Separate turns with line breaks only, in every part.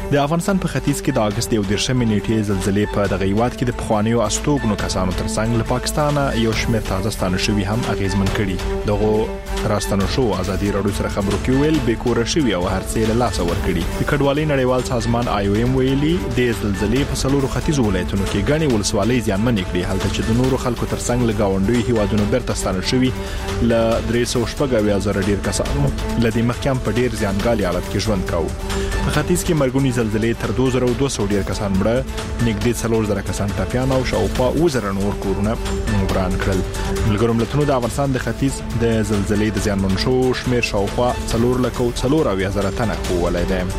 د افغانستان په ختیځ کې د اگست 11 نیټې زلزلې په دغه هیواد کې د پخوانیو استوګنو کسانو ترڅنګ له پاکستانه یو شمېر تازه ستانه شوي هم اغیزمن کړي. دغه راستنو شو ازادي راډیو سره خبرو کې ویل به کور شوي او هر څه له لاس ور کړي. د کډوالۍ نړیوال سازمان IOM ویلي د زلزلې په څلورو ختیځو ولایتونو کې غني ولسوالۍ زیانمن کړي، هلته چې د نورو خلکو ترڅنګ له گاونډي هیوادونو برته ستانه شوي ل 380,000 ډیر کسانو لدې مخکې په ډیر زیانګالي حالت کې ژوند کاوه. په ختیځ کې مرګونی زلزلې تر 2200 ډیر کسان مړه، نږدې 4000 کسان ټپيان او شاوخوا 2000 نور کورونه وران کړل. ملګرو ملتونو د افغانستان د ختیځ د زلزلې د زیانمن شو شمیر شاوخوا 4,400,000 تنه ولای دی.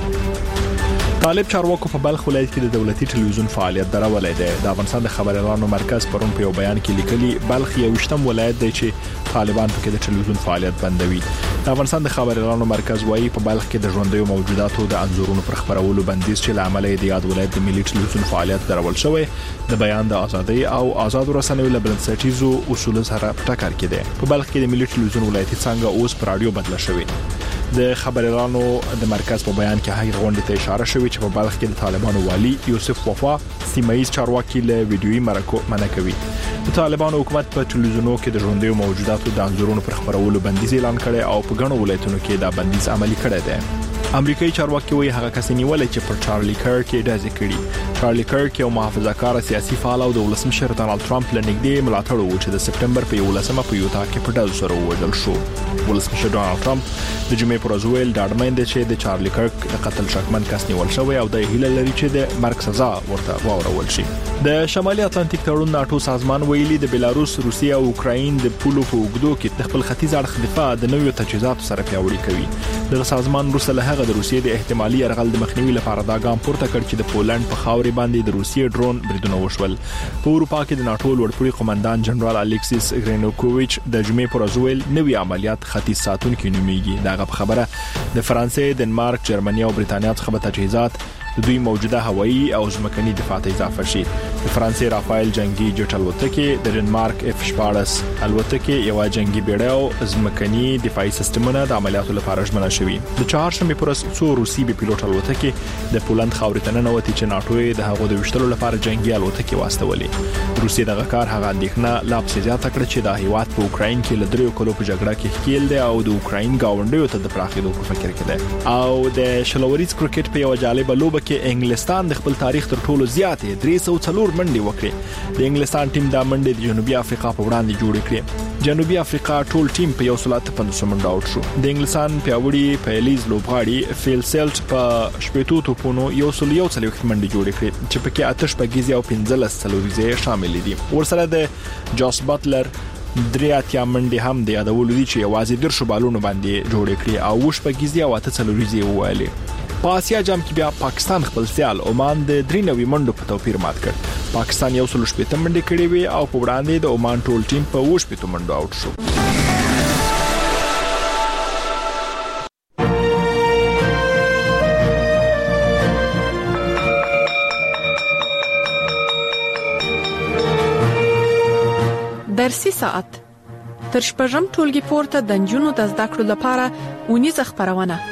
طالب چارواکو په بلخ ولایت کې د دولتي ټلویزیون فعالیت درولې ده. د افغانستان د خبريالانو مرکز پرون په یو بیان کې لیکلي بلخ یو شتم ولایت دی چې طالبان پکې د ټلویزیون فعالیت بندوي. د افغانستان د خبريالانو مرکز وايي په بلخ کې د ژوندۍ موجوداتو د انځورونو پر خبرولو بندیز چې لامل یې د یاد ولایت د ملي ټلویزیون فعالیت درول شوی د بیان د ازادۍ او آزاد رسنیو له بنسټیزو اصولو سره ټکر کې دی. په بلخ کې د ملي ټلویزیون ولایتي څنګه اوس پر رادیو بدل شوی. د خبريالانو د مرکز په بیان کې هغه غونډه ته اشاره شوې چې په بلخ کې د طالبانو والی یوسف وفا سیمایي چارواکي له ویډیويي مرکو منع کوي. د طالبانو حکومت په ټلویزیونو کې د ژوندۍ موجوداتو د انځورونو پر خبرولو بندیز اعلان کړي او په غنو ولایتونو کې دا بندیز عملي کړی دی. امریکایي چارواکي وایي هغه کس نیولای چې پر چارلی کرک ډزې کړي. چارلی کرک یو محافظه‌کار سیاسي فعال او د ولسمشر ډونالد ټرمپ لنګدې ملاتړ و چې د سپټمبر په 11مه په یوتا کې په ډز سره وژل شو. ولسمشر ډونالد ټرمپ د جمعې پر ورځ ویل ډاډمن دی چې د چارلی کرک د قتل شکمن کس نیول شوی او د هیله لري چې د مرګ سزا ورته واورول شي. د شمالي اتلانتیک تړون ناتو سازمان ویلي د بلاروس، روسیه او اوکراین د پولو په وګړو کې د خپل ختیځ اړخ دفاع د نویو تجهیزاتو سره پیاوړی کوي. د سازمان روسه له هغه د روسیې د احتمالي يرغل د مخنیوي لپاره دا ګام پورته کړ چې د پولند په خاورې باندې د روسیې ډرون بریدونه وشول. په اروپا کې د ناتو لوړپوړي قومندان جنرال الیکسیس ګرینوکوویچ د جمعې پر ورځ ویل نوي عملیات ختیځ ساتونکو نوميږي. دا خبره د فرانسې، دنمارک، جرمني او برېټانیا څخه تجهیزات د دوی موجوده هوایي او ځمکني دفاع ته اضافه شي. د فرانسې رافایل جنگي جټ الوتکې، د دنمارک F-14 الوتکې، یو جنگي بیړۍ او ځمکني دفاعي سیستمونه د عملیاتو لپاره ژمنه شوي. د چهارشنبه پر ورځ څو روسي بي پيلوټ الوتکې د پولند خاورې ته ننوتې چې ناتو یې د هغو د وشتلو لپاره جنگي الوتکې واستولې. روسي دغه کار هغه اندېښنه لا پسې زیاته کړه چې د هیواد په اوکراین کې له 3 کلو په جګړه کې ښکیل دی او د اوکراین گاونډیو ته د پراخېدو په فکر کې دی. او د شلوریز کرکټ په یو جالب لوبه کې انګلستان د خپل تاریخ تر ټولو زیاتې 304 منډې وکړې. د انګلستان ټیم د منډې د جنوبي افریقا په وړاندې جوړ کړې. جنوبي افریقا ټول ټیم په 115 منډه اوټ شو. د انګلستان پیاوړي پیلیز لوبغاړي فیل سیلټ په 80 توپونو 141 منډې جوړ کړې چې پکې آتش پګیزي او 15 څلوريزه شامل دي. ورسره د جاس باتلر 3 منډې هم د یادولو دي چې یوازې در شوبالونو باندې جوړ کړې او وش پګیزي او 8 څلوريزه ووالي. په آسیا جام کې بیا پاکستان خپل سیال عمان د 93 منډو په توپیر مات کړ. پاکستان 118 منډې کړې وي او په وړاندې د عمان ټول ټیم په 80 منډو اوټ شو.
درسي ساعت تر شپږم ټولګي پورته د نجونو د زده کړو لپاره ونیزه خبرونه.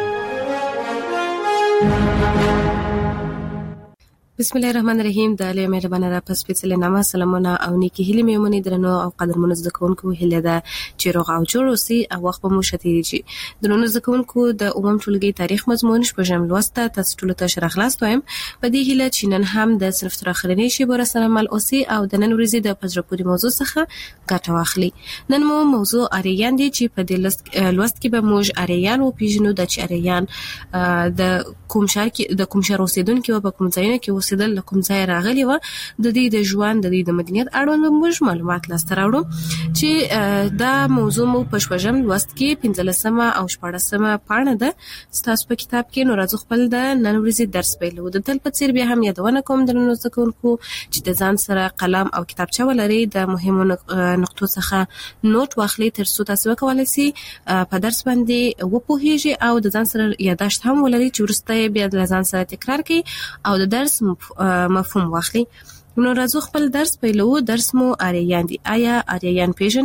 بسم الله الرحمن الرحیم. د علی مهربانه را پس پیڅلې نامه سلامونه او نیکی هیله مې ومني درنو او قدرمنو زده کوونکو هیله ده چې روغ او جوړ اوسئ او وخت به مو شتېږي. درنو زده کوونکو د عموم ټولګي تاریخ مضمون شپږم لوسته تاسو ټول ته شرح خلاص وایم. په دې هیله چې نن هم د صنف تر اخرنۍ شیبه سره مل اوسئ او د نن ورځې د پزرپوري موضوع څخه ګټه واخلئ. نن مو موضوع اریان دی چې په دې لوست کې به موږ اریان او پیژنو د چې اریان د کوم شهر کې د کوم شهر اوسیدونکو په کوم ځای کې اوسېدل، کوم ځای راغلی و، د دې د ژوند د دې د مدنیت اړوند موږ معلومات لاسته راوړو چې دا موضوع مو په شپږم لوست کې 15مه او 14مه پاڼه ده ستاسو په کتاب کې. نو راځو خپل د نن ورځې درس پیلو. د تل په څیر بیا هم یادونه کوم درنو زده کوونکو چې د ځان سره قلم او کتابچه ولرئ، د مهمو نقطو څخه نوٹ واخلئ تر څو تاسو وکولای شئ په درس باندې وپوهیږئ او د ځان سره یادداشت هم ولرئ چې وروسته بیا د ځان سره تکرار کړئ او د درس مفهوم واخلئ. نو راځو خپل درس پیلو. درس مو آریان دی. آیا آریان پیژنئ؟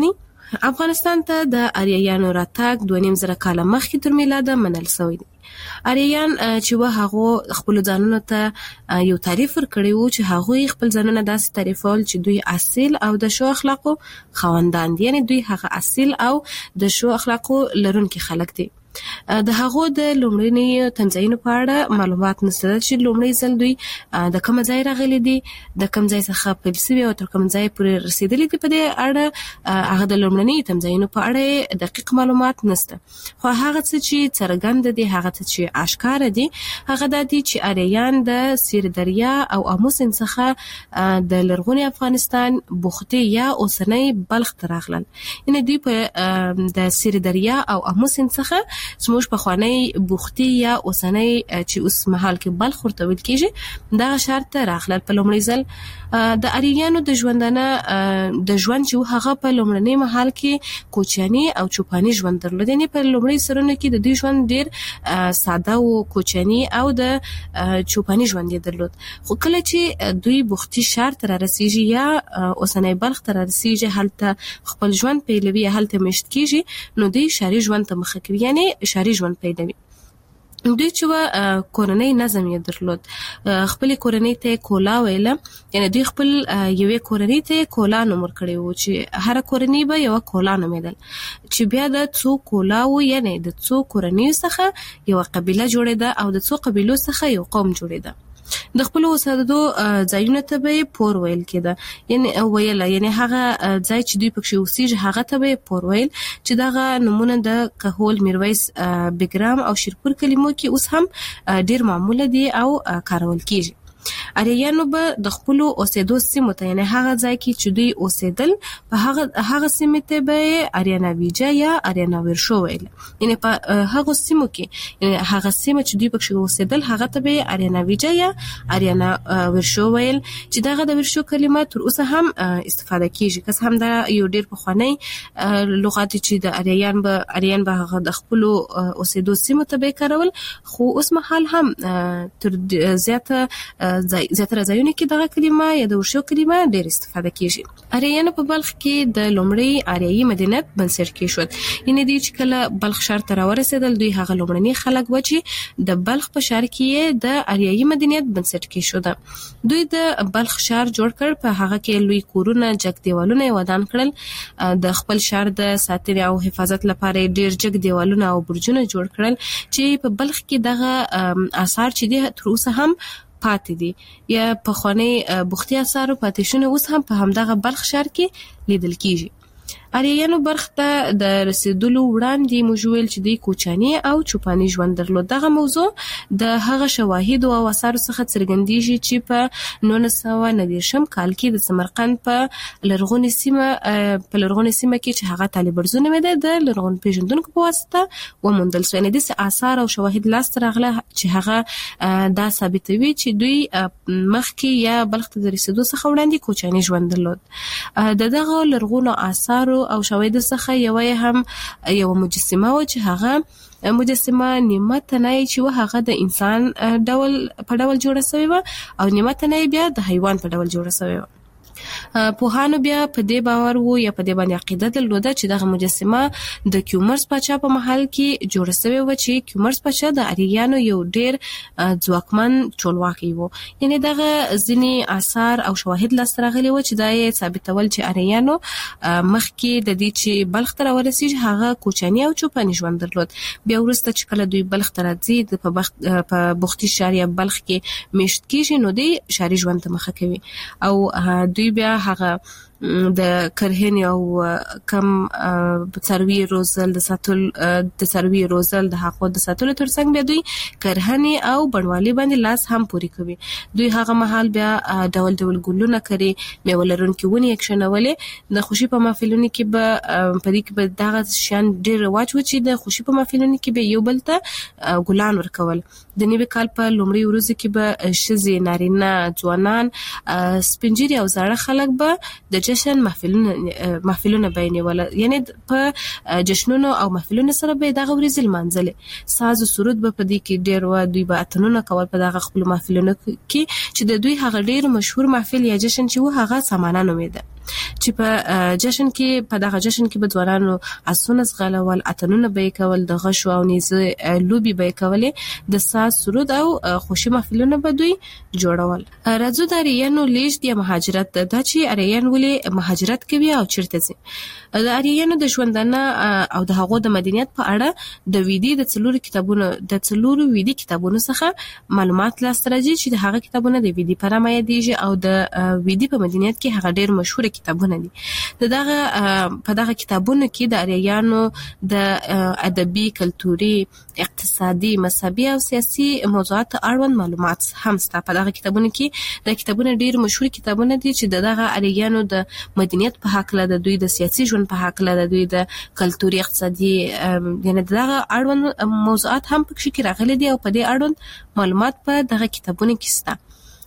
افغانستان ته د آریایانو راتګ 2.5 کال مخکې تر میلاده منل شوی دی. آریایان چې هغه خپل ځانونو ته یو تعریف ورکړی وو چې هغه خپل ځانونه داسې تعریفول چې دوی اصیل او د ښو اخلاقو خاوندان دي، یعنی دوی هغه اصیل او د ښو اخلاقو لرونکي خلک دي. د هغو د لومړني تنظیمونو په اړه معلومات نشته چې لومړی ځل دوی د کوم ځای راغلي دي، د کوم ځای څخه پیل شوي او تر کوم ځای پورې رسیدلي دي. په دې اړه هغه د لومړني تنظیمونو په اړه دقیق معلومات نشته، خو هغه څه چې څرګند دي، هغه څه چې آشکار دي، هغه د دې چې آریایان د سیر دریا او امو سیند څخه د لرغوني افغانستان بوختي یا اوسنۍ بلخ ته راغلل. یعنی دوی په د سیر دریا او امو سیند څخه زموږ په خوانی بوختي یا اوسنۍ چې اوس مهال کې بلخ ورته ویل کېږي دا شرط راغلل. په لومړي ځل د آریایانو د ژوندانه د ژوند چې هغه په لومړني مهال کې کوچیاني او چوپاني ژوند درلود. یعنی په لومړي سرونه کې د دوی ژوند ډیر ساده او کوچیاني او د چوپاني ژوند درلود. خو کله چې دوی بوختي شهر ته رسیږي یا اوسنۍ بلخ ته رسیږي، هلته خپل ژوند پیلوي، هلته مشت کېږي، نو دوی شهري ژوند ته مخه کوي، یعنی شهري ژوند پیلوي. دوی چې کورنۍ نظم یې درلود، خپل کورنۍ ته کولا ویله، یعنی دوی خپل یوې کورنۍ ته کولا نوم ورکړی وو چې هر کورنۍ به یو کولا نومیدل، چې بیا د څو کولاو یعنی د څو کورنۍ څخه یو قبیله جوړېده او د څو قبیلو څخه یو قوم جوړېده. د خپل اوسېدو ځایونو ته به پور ویل کېده، یعنی هغه ځای چې دوی پکې اوسېږي هغه ته به پور ویل، چې دغه نمونه د کهول، میرویس، بګرام او شیرپور کلمو کې اوس هم ډیر معموله دي او کارول کېږي. آریایانو به د خپل اوسېدو سیمو ته، یعنی هغه ځای کې چې دوی اوسېدل، په هغه سیمه ته به آریانا ویجا یا آریانا ورشو ویل. یعنی په هغه سیمو کې، یعنی هغه سیمه چې دوی پکې اوسېدل هغه ته به آریانا ویجا یا آریانا ورشو ویل، چې دغه د ورشو کلمه تر اوسه هم استفاده کیږي. که هم دا یو ډیر پخوانی لغات چې د آریان به هغه د خپل اوسېدو سیمو ته به کارول، خو اوس مهال هم تر زیاتره ځایونه کې دغه کلمه یا د ورشو کلمه ډیر استفاده کیږي. آریایانو په بلخ کې د لومړی آریایي مدینت بنسټ کېښود. یعنی دوی چې کله بلخ ښار ته راورسېدل، دوی هغه لومړني خلک و چې د بلخ په ښار کې د آریایي مدینت بنسټ کېښود. دوی د بلخ ښار جوړ کړ، په هغه کې لوی کورونه، جګ دیوالونه ودان کړل. د خپل ښار د ساتنې او حفاظت لپاره ډیر جګ دیوالونه او برجونه جوړ کړل، چې په بلخ کې دغه آثار چې دي تر اوسه هم پاتې دي، یا په خوانی بوختي آثارو پاتې شونه اوس هم په همدغه بلخ ښار کې لیدل کیږي. آریایانو بلخ ته د رسیدلو وړاندې موږ ویل چې دوی کوچاني او چوپاني ژوند درلود. دغه موضوع د هغه شواهد او آثارو څخه څرګندېږي چې په 1990 کال کې د سمرقند په لرغونې سیمه کې چې هغه طالبرزو نومېده، د لرغون پیژندونکو په واسطه وموندل شو. یعنی د آثار او شواهد لاسته راغله چې هغه دا ثابتوي چې دوی مخکې یا بلخ ته د رسیدو څخه وړاندې کوچاني ژوند درلود. د دغه لرغونو آثارو او شواهد څخه یو مجسمه و چې هغه مجسمه نیمه تنه چې هغه د انسان په ډول جوړه شوی و او نیمه تنه بیا د حیوان په ډول جوړه شوی و. پوهانو بیا په دې باور وو یا په دې باندې عقیده درلوده چې دغه مجسمه د کیومرس پاچا په محل کې جوړه شوی و، چې کیومرس پاچا د آریایانو یو ډیر ځواکمن ټولواکي و. یعنی دغه ځینې آثار او شواهد لاسته راغلي و چې دا یې ثابتول چې آریایانو مخکې د دې چې بلخ ته راورسېږي هغه کوچاني او چوپاني ژوند درلود. بیا وروسته چې کله دوی بلخ ته راځي، په بوختي ښار یا بلخ کې میشت کېږي، نو دوی ښاري ژوند ته مخه کوي او دوی بیا هغه د کرهنې او کم څاروي روزل د څاروي روزل د حقوق د ساتلو ترڅنګ بیا دوی کرهنې او بڼوالي باندې لاس هم پوري کوي. دوی هغه مهال بیا ډول ډول ګلونه کوي، میوه لرونکي ونې یې کښېنولې. د خوشي په محفلونو کې به په دې کې به دغه شیان ډېر رواج و چې د خوشي په محفلونو کې به یو بل ته ګلان ورکول. د نوي کال په لومړۍ ورځ کې به ښځې، نارینه، ځوانان، سپین ږیري او زاړه خلک به د جشن محفلونه بیانول. یعنی په جشنونو او محفلونو سره به دغه ورځې لمانځلې. ساز او سرود به په دې کې ډېر و. دوی به اتنونه کول په دغه خپل محفلونو کې چې د دوی هغه ډېر مشهور محفل یا جشن چې و هغه سمانه نومېده. چې په جشن کې په دغه جشن کې به ځوانانو اسونه زغلول، اتنونه به کول، د غشو او نیزه لوبي به کولې، د ساز سرود او خوشي محفلونه به دوی جوړول. راځو د اریانو لیږد یا مهاجرت دا چې اریان ولې مهاجرت کوي او چیرته ځي. د اریانو د ژوندانه او د هغو د مدنیت په اړه د ویدي د څلورو ویدي کتابونو څخه معلومات لاسته راځي چې د هغه کتابونه د ویدي په نامه یادېږي او د ویدي په مدنیت کې هغه ډېر مشهور کتابونه دي. په دغه کتابونو کې د اریانو د ادبي، کلتوري، اقتصادي، مذهبي او سیاسي موضوعات اړوند معلومات هم شته. په دغه کتابونو کې د کتابونه ډېر مشهور کتابونه دي چې دغه اریانو د مدنیت په حق له، د دوی د سیاسي ژوند په حق له، د دوی د کلتوري، اقتصادي یعنی دغه اړوند موضوعات هم پکې کې راغلي دي او په دې اړوند معلومات په دغه کتابونو کې شته.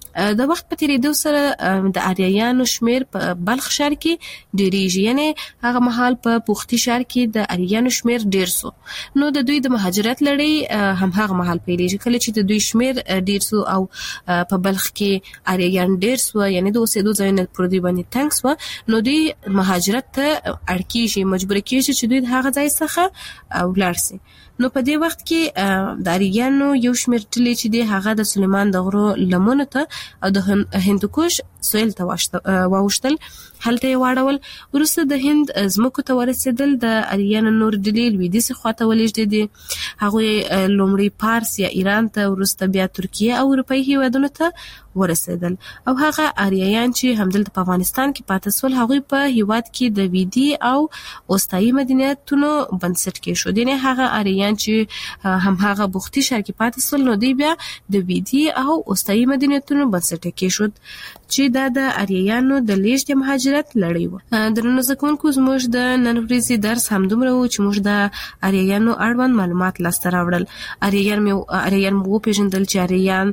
د وخت په تیریدو سره د اریانو شمیر په بلخ ښار کې ډیریږي، یعنی هغه مهال په پوختي ښار کې د اریانو شمیر ډیر سو. نو د دوی د مهاجرت لړۍ هم هغه مهال پیلېږي کله چې د دوی شمیر ډیر سو او په بلخ کې اریان ډیر سو، یعنی د اوسېدو ځایونه پر دوی باندې تنګ سو. نو دوی مهاجرت ته اړ کیږي، مجبور کیږي چې دوی د هغه ځای څخه ولاړ شي. نو په دې وخت کې د اریانو یو شمیر ټلې چې دی هغه د سلیمان د غرو لمنو ته او د هندوکش سویل ته واوښتل، هلته یې واړول. وروسته د هند ځمکو ته ورسېدل. د اریانو نور ډلې لویدیځې خواته ولېږدېدې. هغوی لومړی پارس یا ایران ته، وروسته بیا ترکیه او اروپایي هیوادونو ته ورسېدل. او هغه اریان چې همدلته په افغانستان کې پاتې سول، هغوی په هیواد کې د ویدي او اوستایي مدنیتونو بنسټ کېښود. یعنې هغه اریان چې هم هغه بوختي ښار کې پاتې سول، نو دوی بیا د ویدي او اوستایي مدنیتونو بنسټ کېښود چې دا د اریانو د لیږد یا مهاجرت لړۍ وه. درنو زده کوونکو، زموږ د نن ورځې درس همدومره و چې موږ د اریانو اړوند معلومات لاسته راوړل. اریان مو وپېژندل چې اریان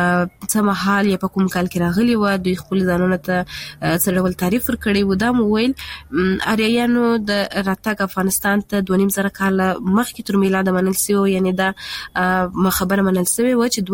څه مهال یا په کوم کال کې راغلي وه، دوی خپل ځانونه ته څه ډول تعریف ورکړی و. دا مو ویل اریانو د راتګ افغانستان ته 2500 کاله مخکې تر میلاده منل سوی، یعنی دا خبره منل سوې وه چې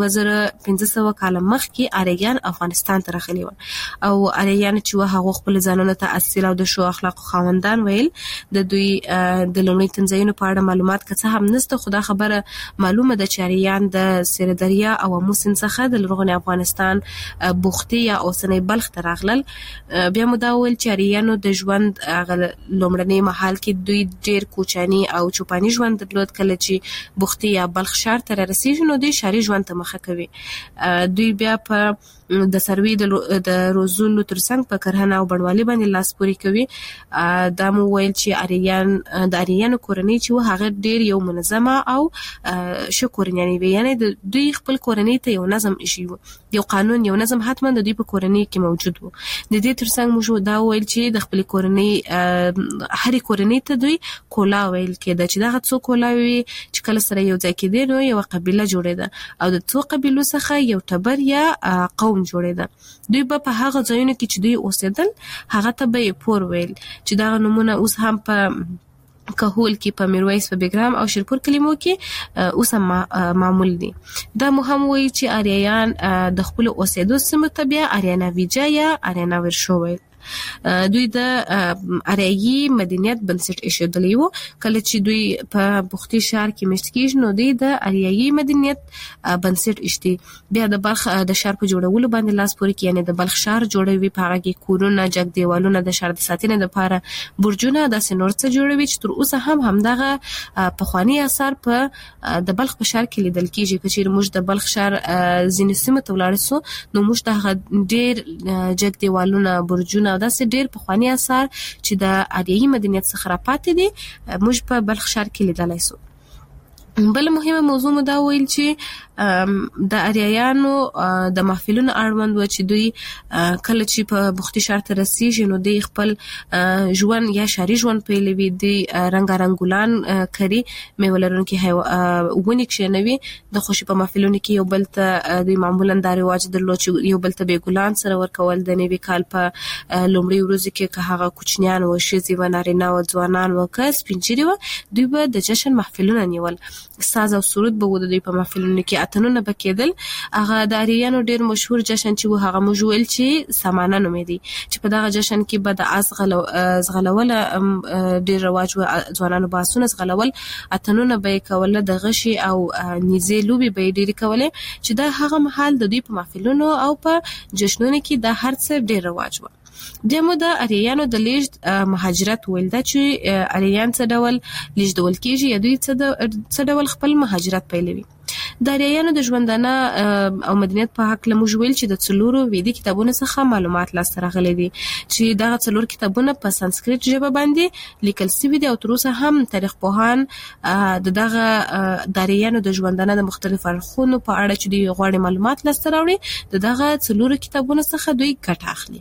2500 کاله مخکې اریان افغانستان ته راغلي وه. او اریان چې وه هغه خپل ځانونه ته اصیل او د ښو اخلاقو خاوندان ویل. د دوی د لومړي تنځایونو په اړه معلومات که څه هم نشته، خو دا خبره معلومه ده چې اریان د سیر دریا او امو سیند څخه د لرغوني افغانستان بوختي یا اوسنی بلخ ته راغلل. بیا مو دا ویل چې اریانو د ژوند لومړني مهال کې دوی ډیر کوچني او چوپاني ژوند درلود. کله چې بوختي یا بلخ ښار ته رسیږي، نو دوی ښاري ژوند ته مخه کوي. دوی بیا په د سروي د روزلو ترڅنګ په کرهنه او بڼوالۍ باندې لاس پورې کوي. دا مو ویل چې د اریانو کورنۍ چې وه هغه ډیر یو منظمه او ښه کورنۍ وي، یعنی دوی خپل کورنۍ ته یو نظم ایښی و، یو قانون، یو نظم حتما د دوی په کورنۍ کې موجود و. د دې ترڅنګ موږ دا ویل چې د خپل کورنۍ هرې کورنۍ ته دوی کولا ویل کېده، چې دغه څو کولاوي چې کله سره یو ځای کېدې نو یوه قبیله جوړېده او د څو قبیلو څخه یو ټبر یا قوم جوړېده. دوی به په هغه ځایونو کې چې دوی اوسېدل هغه ته به یې پور ویل، چې دغه نومونه اوس هم په کهول کې، په میرویس، په بیګرام او شیرپور کلمو کې اوس هم معمول دي. دا مو هم وایي چې اریان د خپل اوسېدو سیمو ته بیا اریاناویجا یا اریاناورشو ویل. دوی د اریایي مدنیت بنسټ ایښودلی و. کله چې دوی په بوختي ښار کې مېشت کېږي، نو دوی د اریایي مدنیت بنسټ ایښدي. بیا د بلخ د ښار په جوړولو باندې لاس پورې کوي، یعنې د بلخ ښار جوړوي. په هغه کې کورونه، جګ دیوالونه، د ښار د ساتنې لپاره برجونه، داسې نور څه جوړوي چې تر اوسه هم همدغه پخواني اثار په د بلخ په ښار کې لیدل کېږي. که چېرې موږ د بلخ ښار ځینې سیمو ته ولاړ سو، نو موږ د هغه ډېر جګ دیوالونه، برجونه او داسې ډېر پخواني اثار چې د اریایي مدنیت څخه راپاتې دي موږ په بلخ ښار کې لیدلی سو. بل مهمه موضوع مو دا ویل چې د اریایانو د محفلونو اړوند و چې دوی کله چې په بوختي ښار ته رسیږي، نو دوی خپل ژوند یا ښاري ژوند پیلوي. دوی رنګارنګ ګلان کري، میوه لرونکي ونې کښېنوي. د خوښي په محفلونو کې یو بل ته دوی معمولا دا رواج درلود چې یو بل ته به ګلان سره ورکول. د نوي کال په لومړۍ ورځو کې که هغه کوچنیان و، ښځې و، نارینه و، ځوانان و، که سپین ږیري و، دوی به د جشن محفلونه نیول. ساز او سرود به د دوی په محفلونو کې اتنونه بکیدل. هغه د اریانو ډیر مشهور جشن چې هغه موجول چې سمانه نومې دي چې په دغه جشن کې به د زغلول ډیر رواج و، ځوانانو باسونه زغلول، اتنونه به کول، د غشي او نيزې لوبي به ډیر کولې چې دا هغه محل د دوی په محفلونو او په جشنونو کې د هر څه ډیر رواج و. دمو د اریانو د لیږد مهاجرت ویل دا چې اریان څه ډول لیږدول کیږي یا دوی څه ډول خپل مهاجرت پیلوي. د اریانو د ژوندانه او مدنیت په حق لمو ویل چې د څلورو ویدي کتابونو څخه معلومات لاسته راغلي دي چې دا څلور کتابونه په سانسکریت ژبه باندې لیکل شوي دي او تر اوسه هم تاریخ پوهان دغه د اریانو د ژوندانه د مختلفو اړخونو په اړه چې دوی غواړي معلومات لاسته راوړي دغه څلورو کتابونو څخه دوی ګټه اخلي.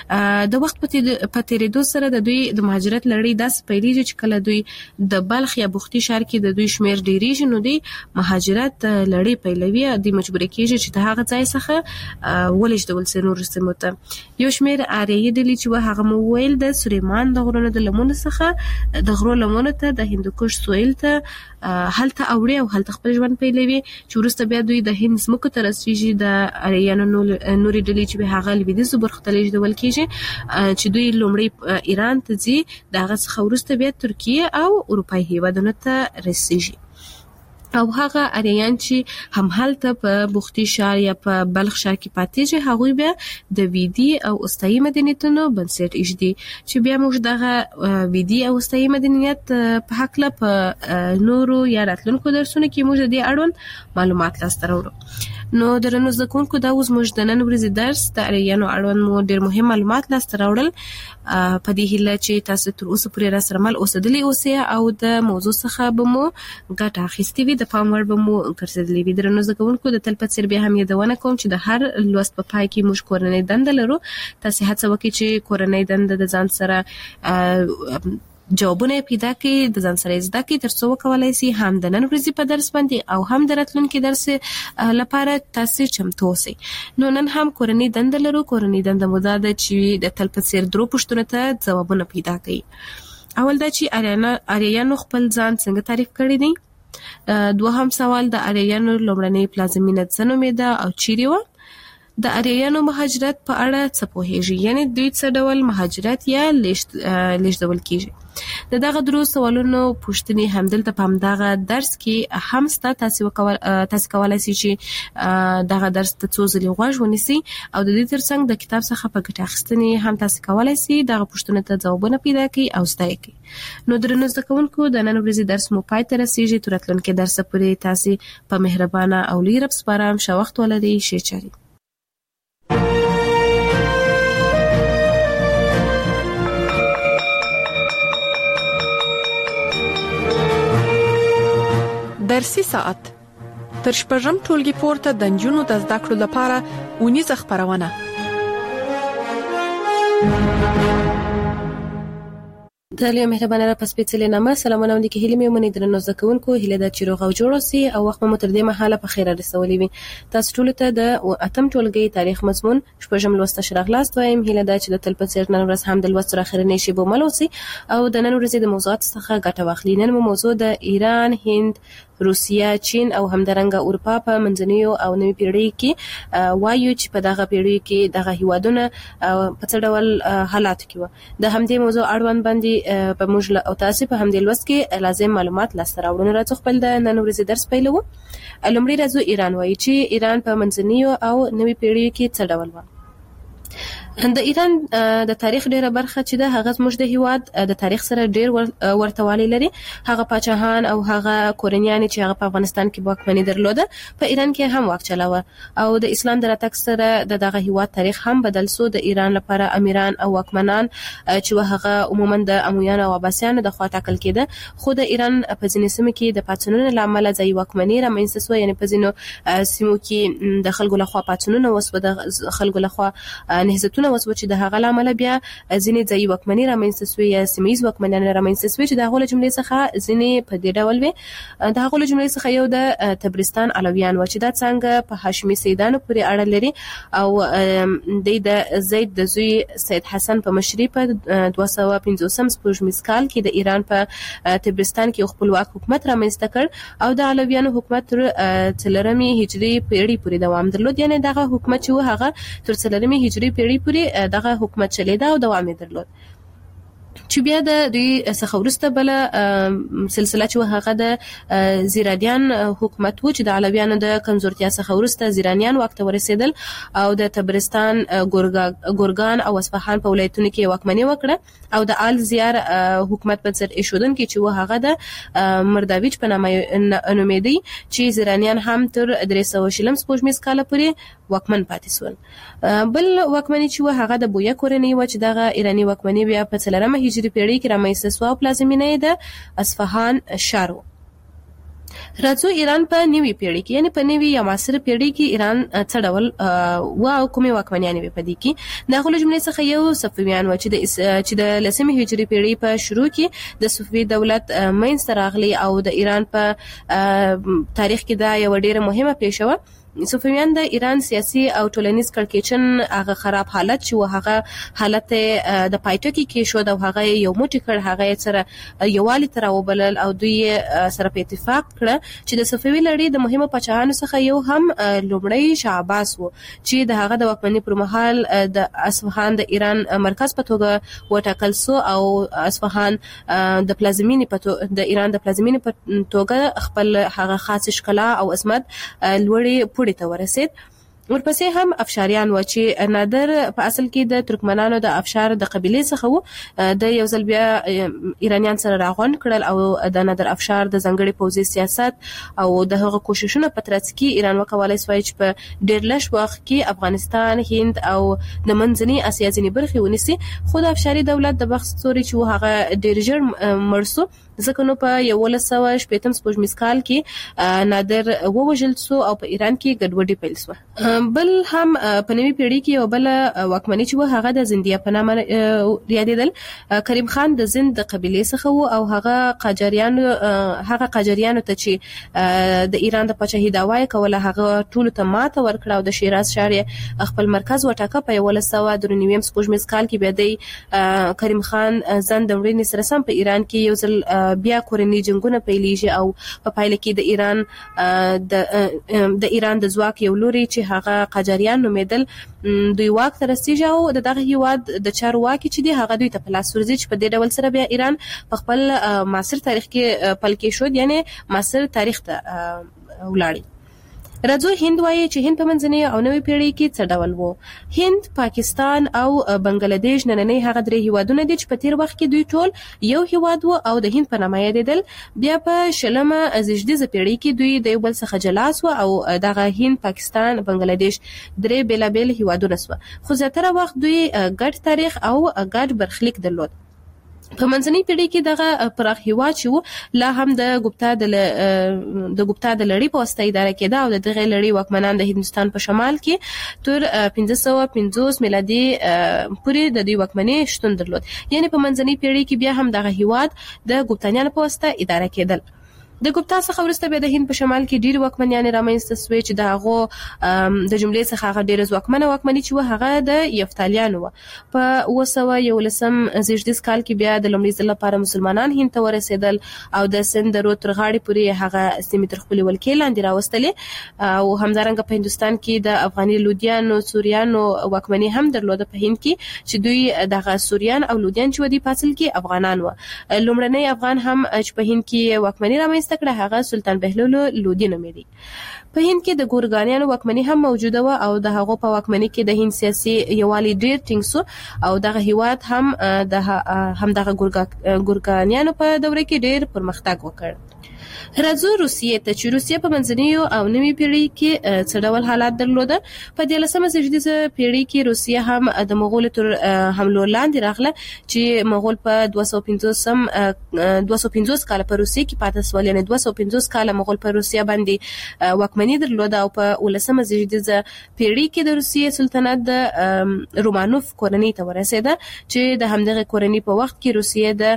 د وخت په تیریدو سره د دوی د مهاجرت لړۍ داس پیلېږي چې کله دوی د بلخ یا بوختي ښار کې د دوی شمیر ډیریږي نو دوی مهاجرت لړۍ پیلوي د مجبورې کېږي چې د هغه ځای څخه ولېږدول سي نور سیمو ته. یو شمیر اریایي ډلې چې هغه مو ویل د سلیمان د غرونو د لمنو څخه د غرو لمنو ته د هندوکش سویل ته هلته اوړي او هلته خپل ژوند پیلوي چې وروسته بیا دوی د هند ځمکو ته رسیږي. د اریانو نوري ډلې چې هغه لویدیځو برخو ته لیږدول کېږي چې دوی لومړی ایران ته ځي، دغه څخه وروسته بیا ترکیه او اروپای هیوادونو ته رسیږي. او هغه اریان چې هم هلته په بوختي ښار یا په بلخ ښار کې پاتېږي هغوی بیا د ویدي او اوستایي مدنیتونو بنسټ ایږدي چې بیا موږ دغه ویدي او اوستایي مدنیت په هکله په نورو یا راتلونکو درسونو کې موږ د دې اړوند معلومات لاسته راوړو. نو درنو زده کوونکو دا اوس موږ د نن ورځې درس د اریانو اړوند مو ډېر مهم معلومات لاسته راوړل. په دې هیله چې تاسو تر اوسه پورې راسره مل اوسېدلي اوسئ او د موضوع څخه به مو ګټه اخیستې وي، د پام وړ به مو ګرځېدلي وي. درنو زده کوونکو د تل په څېر بیا هم یادونه کوم چې د هر لوست په پای کې موږ کورنۍ دنده لرو. تاسو هڅه وکړئ چې کورنۍ دنده د ځان سره جوابونه پیدا کړئ، د ځان سره زده کړئ ترڅو وکولای شئ هم د نن ورځې په درس باندې او هم د راتلونکي درس لپاره تاسو چمتو اوسئ. نو نن هم کورنۍ دنده لرو. کورنۍ دنده مو دا ده چې د تل په څېر درو پوښتنو ته ځوابونه پیدا کړئ. اول دا چې اریانو خپل ځان څنګه تعریف کړی دی. دوهم سوال د اریانو لومړنۍ پلازمینه څه نومېده او چیرې وه. د اریانو مهاجرت په اړه څه پوهیږي، یعنی دوی څه ډول مهاجرت یا لیږدول کیږي. دغه درو سوالونو پوښتنې همدلته په همدغه درس کې هم ستا تاسو کولای شئ چې دغه درس ته څو ځلې غوږ ونیسئ او د دې ترڅنګ د کتاب څخه په ګټه اخیستنې هم تاسو کولای شئ دغه پوښتنو ته ځوابونه پیدا کړئ او زده کړئ. نو درنو زده کوونکو د نن ورځې درس مو پای ته رسیږي. تر راتلونکي درس پورې تاسو په مهربانه او لوی رب سپارم. ښه وخت ولرئ. ښه چاري.
درسي ساعت تر شپږم ټولګي پورته د نجونو د زده کړو لپاره اونیزه خبرونه.
دالیا مهربانه را پس پیڅلې نامه سلامونه ولیکي. هیله مې ومني درنو زده کوونکو، هیله ده چې روغ او جوړ اوسئ او وخت مو تر دې مهاله په خیر رسولې وي. تاسو ټول ته د اتم ټولګي تاریخ مضمون شپږم لوست شراغلاست وایم. هیله ده چې د تل په څیر نن ورځ هم د لوست تر اخرنۍ شی به مل اوسئ او د نن ورځې د موضوعات څخه ګټه واخلئ. نن مو موضوع د ایران، هند، روسیا، چین او همدارنګه اروپا په منځنیو او نوي پیړۍ کې وایو چې په دغه پیړۍ کې دغه هیوادونه په څه ډول حالات کې و. د همدې موضوع اړوند باندې په موږ او تاسو په همدې لوست کې لازم معلومات لاسته راوړو. راځو خپل د نن ورځې درس پیلوو. لومړی راځو ایران وایي چې ایران په منځنیو او نوي پیړۍ کې څه ډول و. د ایران د تاریخ ډیره برخه چې د هغه زموږ د هیواد د تاریخ سره ډیر ورتهوالی لري. هغه پاچاهان او هغه کورنیان چې هغه په افغانستان کې واکمني درلوده په ایران کې هم واک چلاوه او د اسلام د راتګ سره دغه هیواد تاریخ هم بدل سو. د ایران لپاره امیران او واکمنان چې هغه عموما د امویان او عباسیانو د خوا ټاکل کېده، خو د ایران په ځینې سیمو کې د پاتونونو لامل ځای واکمني رامنځته شو. یعنی په ځینو سیمو کې د خلکو لخوا پاتونونه وسو، د خلکو لخوا نهضتونه بدلونونه وسو چې د هغه عمل بیا ځینې ځای وکمنۍ رامنځته شوې یا سیمایي وکمنۍ رامنځته شوې چې د هغه جملې څخه ځینې په دې ډول وي د هغه جملې څخه یو د تبرستان علویان و چې دا څنګه په هاشمي سیدانو پورې اړه لري او د زید د زوی سید حسن په مشرۍ په 250 سپوږمیز کال کې د ایران په تبرستان کې خپلواک حکومت رامنځته کړ او د علویانو حکومت تر 4 هجری پیړۍ پورې دوام درلود. یعنی دغه حکومت چې هغه تر 4 هجری پیړۍ پورې دغه حکومت چلیدا او دوام درلود. چې بیا د دوی څخه ورسته بل سلسله چې هغه د زیرانیان حکومت و چې د علویانو د کمزورتیا څخه ورسته زیرانیان وخت ورسېدل او د تبرستان ګورګان او اصفهان په ولایتونو کې واکمني وکړه او د آل زیار حکومت په سر ایښودونکو چې هغه د مرداویچ په نامه نومېدی چې زیرانیان هم تر 300 سپوږمیز کال پورې واکمن پاتې شول. بل واکمني چې هغه د بویا کورنۍ و چې دغه ایرانی واکمني بیا په 4 هجری پیړۍ کې رامنځته شو او پلازمینه د اصفهان ښار و. راځو ایران په نوې پیړۍ کې یعنی په نوې یا معاصره پیړۍ کې ایران څه ډول او کومې واکمنیان وي په دې کې د هغه جملې څخه یو صفویان و چې د 10 هجری پیړۍ په شروع کې د صفوي دولت منځته راغلی او د ایران په تاریخ کې دا یو ډیره مهمه پیښه و. صفویان د ایران سیاسي او ټولنیز کړکېچن هغه خراب حالت چې هغه حالت د پایټکی کې شو د هغه یو موټی کړ هغه سره یوالي تر وبلل او دوی سره په اتفاق کړ چې د صفوي لړۍ د مهمه پاچاهانو څخه یو هم لومړی شاه عباس و چې د هغه د واکمنۍ پر مهال د اصفهان د ایران مرکز په توګه وټاکل شو او اصفهان د پلازمینې په د ایران د پلازمینې په توګه خپل هغه خاص ښکلا او عظمت لوړې ته ورسید. ورپسې هم افشاریان و چې نادر په اصل کې د ترکمنانو د افشار د قبيله څخه و د یو ځل بیا ایرانیان سره راغون کړل او د نادر افشار د ځنګړي پوځي سیاست او د هغه کوششونو په ترڅ کې ایران وکولای شو چې په ډېر لږ وخت کې افغانستان، هند او د منځنۍ اسیا ځینې برخې ونیسي. خو د افشاري دولت د بخت ستوري چې هغه ډېر ژر مړ شو ځکه نو په 1118 سپوږمیز کال کې نادر ووژل شو او په ایران کې ګډوډي پیل شوه. بل هم په نوې پیړۍ کې یو بل واکمني چې هغه د زندیه په نامه یادېدل. کریم خان د زند د قبيله څخه و او هغه قاجاریانو ته چې د ایران د پاچاهۍ دعوا کوله هغه ټول ته ماته ورکړه او د شیراز ښار خپل مرکز وټاکه. په 1193 سپوږمیز کال کې بیا د کریم خان زند د وړاندې سره سم په ایران کې یو ځل بیا کورنۍ جنگونه پیلېږي او په پایله کې د ایران د ځواک یو لوري چې هغه قاجاریان نومېدل دوی واک ته رسیږي او دغه هیواد د چارواکي چې دی هغه دوی ته په لاس ورځي چې په دې ډول سره بیا ایران په خپل معاصر تاریخ کې پلکې شو یعنی معاصر تاریخ ته ولاړی. راځو هند وایي چې هند په منځنۍ او نوې پیړۍ کې څه ډول وو. هند، پاکستان او بنگلاديش نننۍ هغه درې هیوادونه دي چې په تیر وخت کې دوی ټول یو هیواد وو او د هند په نامه یادېدل. بیا په شلمه زیږدیزه پیړۍ کې دوی د یو بل څخه جلا شو او دغه هند، پاکستان، بنگلاديش درې بیلابیل هیوادونه شو. خو زیاتره وخت دوی ګډ تاریخ او ګډ برخلیک درلود. په منځنۍ پیړۍ کې دغه پراخ هیواد چې لا هم د ګوپتا د لړۍ په واسطه اداره کېده او دغه لړۍ واکمنان د هندستان په شمال کې تر 1550 میلادي پورې د دوی واکمنۍ شتون درلود. یعنی په منځنۍ پیړۍ کې بیا هم دغه هیواد د ګوپتانیانو په واسطه اداره کېدل. د ګوپتا څخه وروسته بیا د هند په شمال کې ډېر واکمنیان رامنځته شوې چې د هغه د جملې څخه هغه ډېر ځواکمنه واکمني چې هغه د یفتالیانو و. په 911 زیږدیز کال کې بیا د لومړي ځل لپاره مسلمانان هند ته ورسېدل او د سند درو تر غاړې پورې هغه سیمې تر خپلې ولکې لاندې راوستلې او همدارنګه په هندستان کې د افغاني لودیانو سوریانو واکمني هم درلوده په هند کې چې دوی دغه سوریان او لودیان چې ودی په اصل کې افغانان و. لومړنی افغان هم چې په هند کې واکمني رامنځته کړه هغه سلطان بهلول لودي نومېدی. په هند کې د ګورګانیانو واکمني هم موجوده و او د هغو په واکمني کې د هند سیاسي یوالي ډېر ټینګ شو او دغه هیواد هم دغه ګورګانیانو په دوره کې ډېر پرمختګ وکړ. راځو روسیې ته چې روسیه په منځنیو او نوي پیړۍ کې څه ډول حالات درلوده. په 13مه زېږدیزه پیړۍ کې روسیه هم د مغولو تر حملو لاندې راغله چې مغول په 250 کال په روسیه کې پاتې شول، یعنی 250 کال مغول په روسیه باندې واکمني درلوده او په 19مه زېږدیزه پیړۍ کې د روسیې سلطنت د رومانوف کورنۍ ته ورسېده چې د همدغه کورنۍ په وخت کې روسیه د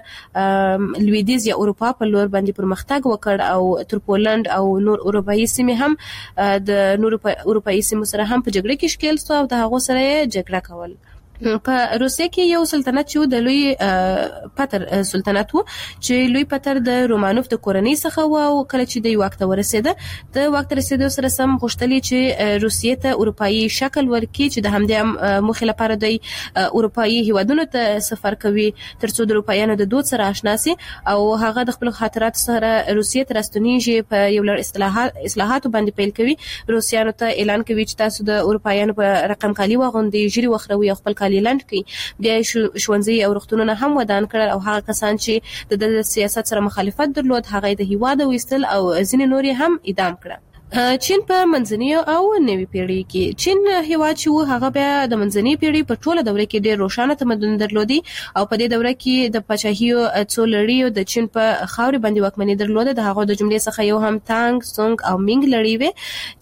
لویدیځ یا اروپا په لور باندې پرمختګ وکړ او تر پولند او نور اروپایي سیمې هم د نور اروپایي سیمو سره هم په جګړه کې ښکېل شو او د هغو سره جګړه کول. په روسیه کې یو سلطنت چې د لوی پتر سلطنت وو چې لوی پتر د رومانوف د کورنۍ څخه و او کله چې د واک ته ورسېده د واک ته رسیدو سره سم غوښتل چې روسیې ته اروپایي شکل ورکړي چې د همدې موخې لپاره د اروپایي هیوادونو ته سفر کوي ترڅو د اروپایانو د دود سره آشنا شي او هغه د خپل خاطرات سره روسیې ته راستنیږي په یو لړ اصلاحاتو باندې پیل کوي. روسیانو ته اعلان کوي چې تاسو د اروپایانو په رقم کالي واغوندئ، ژیړي وخروي او خپل لاند کی بیا ښوونځي او روغتونونه هم ودان کړل او هغه کسان چې د سیاست سره مخالفت درلود هغه د هیواد وستل او ځینې نوري هم اعدام کړل. چین په منځنیو او نوي پیړۍ کې چین هیواد چې هغه بیا د منځنۍ پیړۍ په ټوله دوره کې ډېر روښانه تمدن درلودي او په دې دوره کې د پاچاهیو څو لړیو د چین په خاورې باندې واکمني درلوده. د هغه د جملې څخه یو هم تانګ، سونګ او مینګ لړۍ وې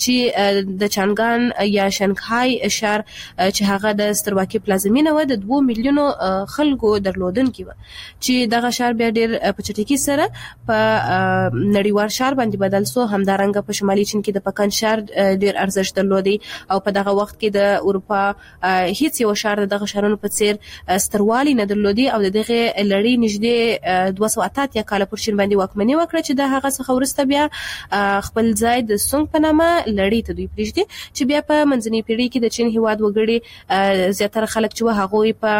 چې د چانګان یا شنغهای ښار چې هغه د سترواکي پلازمینه و د 2 میلیونو خلکو درلودونکي و چې دغه ښار بیا ډېر په چټکۍ سره په نړیوال ښار باندې بدل شو. همدارنګه په شمالي چین کې د پکن ښار ډېر ارزښت درلودي او په دغه وخت کې د اروپا هیڅ یو ښار دغه ښارونو په څیر ستروالی نه درلودي او دغه لړۍ نږدې 280 کال پر چین باندې واکمني وکړه چې د هغه څخه وروسته بیا خپل ځای د سونګ په نامه لړۍ ته دوی پریږدي چې بیا په منځنۍ پیړۍ کې د چین هیواد وګړي زیاتره خلک چې هغوی په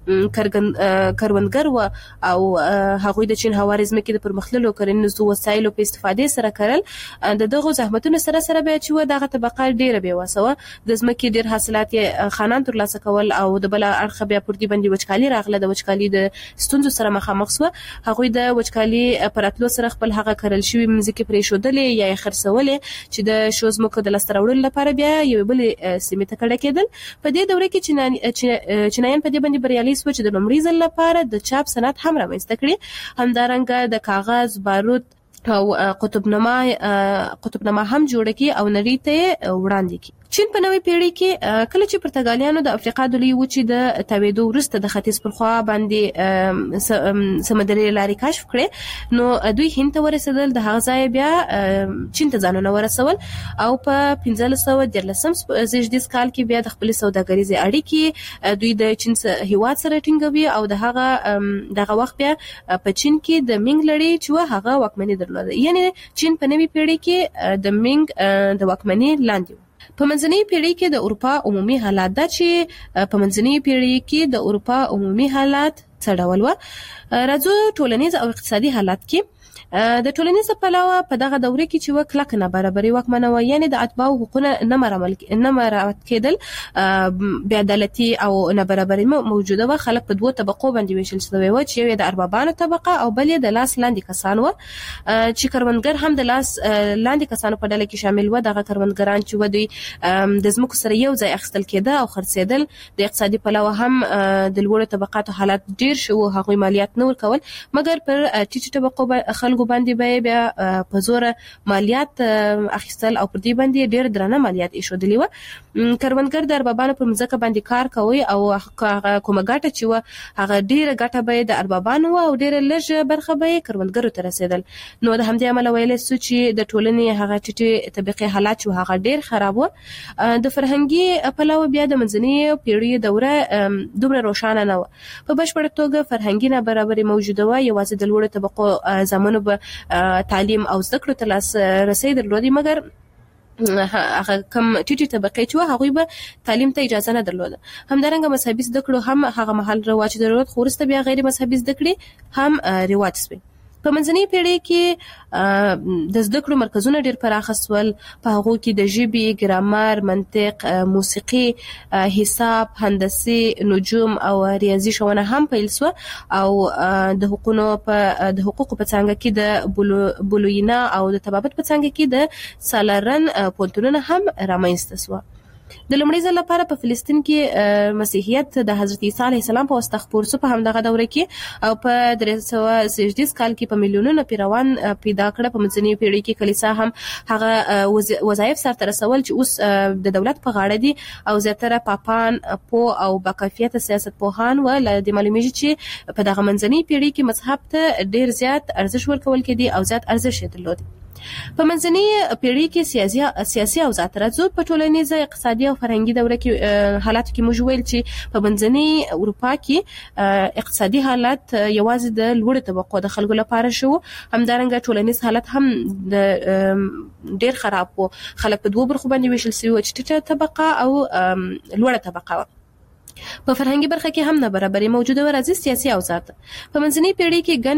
کروندګر و او هغوی د چین هواري ځمکې د پرمختللو کرنیزو وسایلو په استفادې سره کرل. دغه زحمتونو سره بیا چې دغه طبقه ډیره بې وسوه د ځمکې ډیر حاصلات خانان ترلاسه کول او د بل اړخ بیا پر دې باندې وچکالي راغله. د وچکالي د ستونزو سره مخامخ شو. هغوی د وچکالي پراتلو سره خپل هغه کرل شوی مځکې پرې شودلې یا خرڅولې چې د شو ځمکو د لاسته راوړلو لپاره بیا یو بل سیمې ته کډه کېدل. په دې دوره کې چینایان په دې باندې بریالي شو چې د لومړي ځل لپاره د چاپ صنعت هم رامنځته کړي. همدارنګه د کاغذ، بارود او قطبنما هم جوړ کی او نړۍ ته وړاندې کی. چین په نوې پیړۍ کې کله چې پرتګالیانو د افریقا د لوی وچې د تاویدو وروسته د ختیځ پر خوا باندې سمندري لارې کشف کړې نو دوی هند ته ورسېدل. د هغه ځای بیا چین ته ځانونه ورسول او په 1513 زېږدیز کال کې بیا د خپل سوداګریزې اړیکې دوی د چین هیواد سره ټینګوي او دغه وخت بیا په چین کې د مینګ لړۍ چې هغه واکمني درلوده. یعنی چین په نوې پیړۍ کې د مینګ د واکمني لاندې. په منځنۍ پیړۍ کې د اروپا عمومي حالات دا چې په منځنۍ پیړۍ کې د اروپا عمومي حالات څه ډول و. راځو ټولنیز او اقتصادي حالات کې د ټولنیز پلوه په دغه دوره کې چې کلک نابرابري واکمنه و، یعنی د اتباع حقوقونه نه مراعات کېدل، بې عدالتي او نابرابري موجوده و. خلک په دوه طبقو باندې ویشل شوی و چې یو د اربابانو طبقه او بل د لاس لاندې کسان و چې کروندګر هم د لاس لاندې کسانو په ډله کې شامل و. دغه کروندګران چې دوی د ځمکو سره یو ځای اخیستل کېده او خرڅېدل. د اقتصادي پلوه هم د لوړو طبقاتو حالات ډیر شو، هغوی مالیات نه ورکول مګر پر ټیټو طبقو خلکو باندې بیا په زور مالیات اخیستل او پر دې باندې ډیر درنه مالیات ایښودلې و. کروندګر د اربابانو په ځمکه باندې کار کوي او کومه ګټه چې هغه ډیره ګټه به د اربابانو او ډیره لږ برخه به کروندګرو ته رسیدل. نو د همدې عمله ویل سو چې د ټولنې هغه ټیټه طبقه حالات چې هغه ډیر خراب و. د فرهنګي پلوه بیا د منځنۍ پیړۍ دوره دومره روښانه نه و. په بشپړه توګه فرهنګي نابرابري موجوده و. یوازې د لوړو طبقو زمونو تعلیم او زده کړو ته لاس رسي درلودي مګر هغه کم ټیټي طبقه چې هغه به تعلیم ته اجازه نه درلوده. همدارنګه مذهبي زده کړو هم هغه محل رواج درلود، خو وروسته بیا غیر مذهبي زده کړې هم رواج شوه. په منځنۍ پیړۍ کې د زده کړو مرکزونه ډېر پراخ سول. په هغو کې د ژبې، ګرامر، منطق، موسیقي، حساب، هندسي، نجوم او ریاضي ښوونه هم پیل سو او د حقوقو په څانګه کې د بولوینا او د طبابت په څانګه کې د سالرن پوهنتونونه هم رامنځته سو. د لومړي ځل لپاره په فلسطین کې مسیحیت د حضرت عیسی علیه السلام په واسطه خپور شو په همدغه دوره کې او په 330 کال کې په میلیونونو پیروان پیدا کړ. په منځنۍ پیړۍ کې کلیسا هم هغه وظایف سرته رسول چې اوس د دولت په غاړه دي او زیاتره پاپان او باکیفیت سیاست پوهان ول د معلومیږي چې په دغه منځنۍ پیړۍ کې مذهب ته ډیر زیات ارزښت ورکول کېدی او زیات ارزښت درلود. په منځنۍ پیړۍ کې سیاسي اوضاع ترځو په ټولنیزه، اقتصادي او فرهنګي دوره کې حالات کې موږ ویل چې په منځنۍ اروپا کې اقتصادي حالت یوازې د لوړ طبقو د خلکو لپاره شو. همدارنګه ټولنیز حالت هم د ډیر خراب وو. خلک په دوه برخو باندې ویشل شوي چې ټیټه طبقه او لوړه طبقه. په فرهنګي برخه کې هم نابرابري موجوده و. راځي سیاسي اوضاع په منځنۍ پیړۍ کې